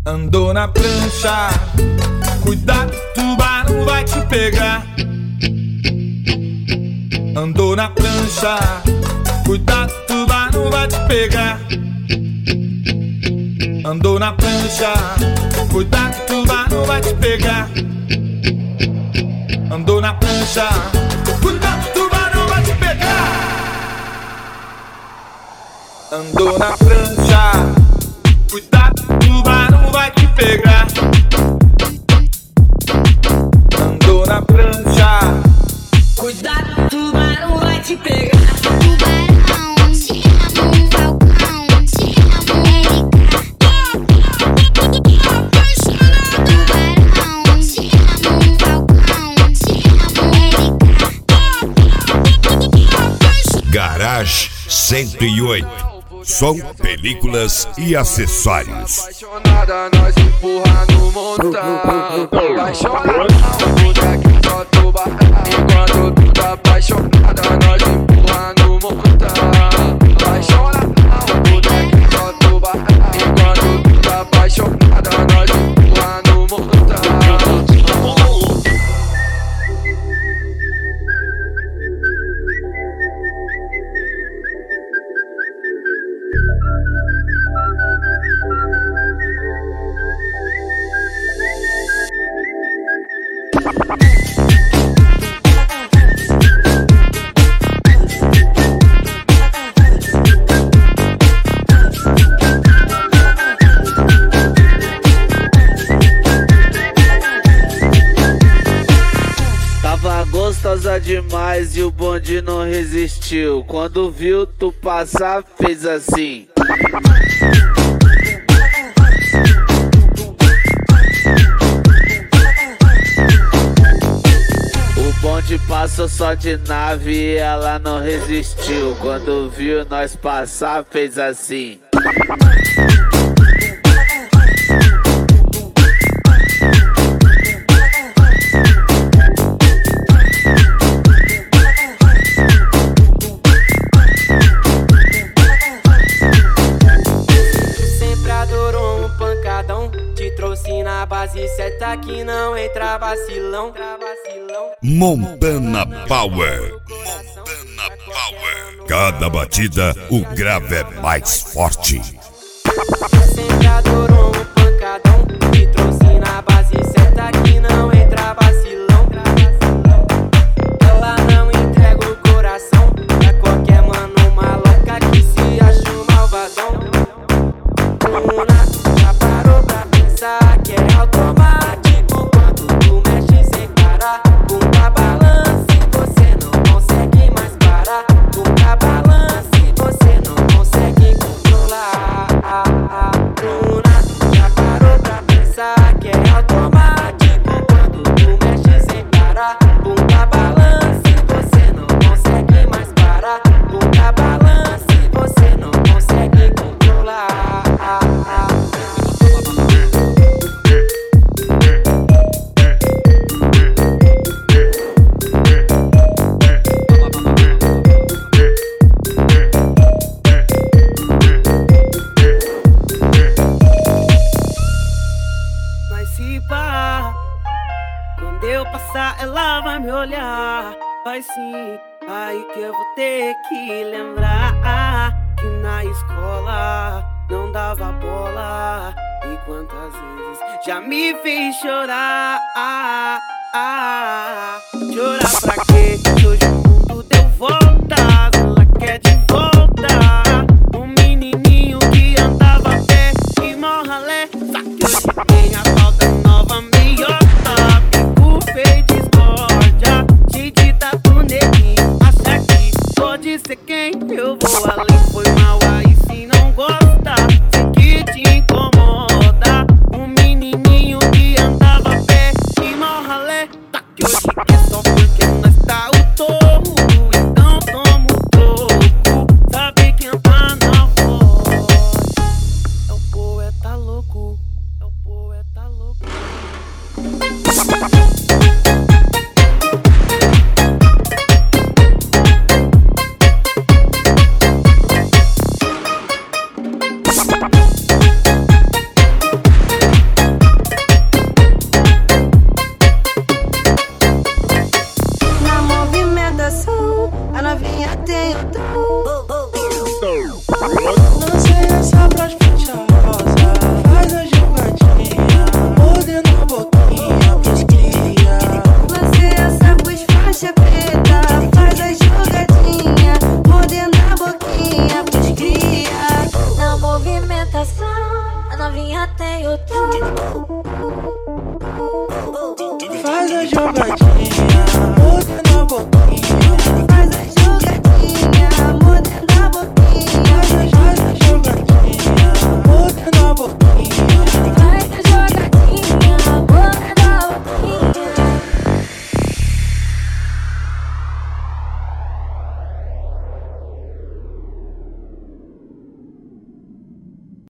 Andou na prancha, cuidado, tubarão vai te pegar. Andou na prancha, cuidado, tubarão vai te pegar. Andou na prancha, cuidado, tubarão vai te pegar. Andou na prancha, cuidado, tubarão vai te pegar. Andou na prancha, cuidado, tubarão vai te pegar. Andou na prancha, cuidado, tubarão vai te pegar. Tubarão, se rabo um falcão, se rabo um Tubarão, se rabo um falcão, se rabo um Garage 108. Som, películas e acessórios. Apaixonada, nós empurra no montão. Apaixonada, bonequinho só tubarão. Enquanto tu tá apaixonada, nós empurra no montão. Apaixonada, bonequinho só tubarão. Enquanto tu tá apaixonada, nós empurra no montão. Tava gostosa demais e o bonde não resistiu. Quando viu tu passar, fez assim. O bonde passou só de nave e ela não resistiu. Quando viu nós passar, fez assim. Na base certa que não entra vacilão. Montana Power. Montana Power. Cada batida, o grave é mais forte. Sempre adorou um pancadão. Te trouxe na base certa que não entra vacilão. Ela não entrega o coração pra qualquer mano maloca que se acha um malvadão. Já parou pra pensar que é automático quando tu mexe sem parar? Bunda balance, você não consegue mais parar. Bunda balance, você não consegue controlar. Já parou pra pensar que é automático quando tu mexe sem parar? Bunda balance, você não consegue mais parar. Bunda balance, você não consegue controlar. Mas se pá, quando eu passar ela vai me olhar. Vai sim, aí que eu vou ter que lembrar que na escola não dava bola. E quantas vezes já me fez chorar. Chorar pra quê? Hoje o mundo deu voltas, ela quer de volta. Um menininho que andava a pé e morralé. Só que hoje tem a tal da nova meiota. Fico feio de discórdia, cheio de tatu neguinho. Acha que pode ser quem? Eu vou além, foi mal aí se não gosta. Sei que te incomoda. Um menininho que andava a pé e morralé. Tá que hoje é só porque nós tá o touro. Então toma o troco. movimentação, a novinha tem o tom. Faz a jogadinha.